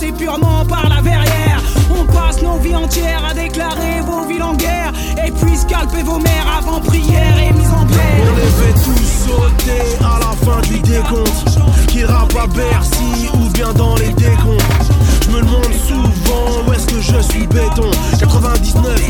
commencer purement par la verrière. On passe nos vies entières à déclarer vos villes en guerre, et puis scalper vos mères avant prière et mise en paix. On les fait tous sauter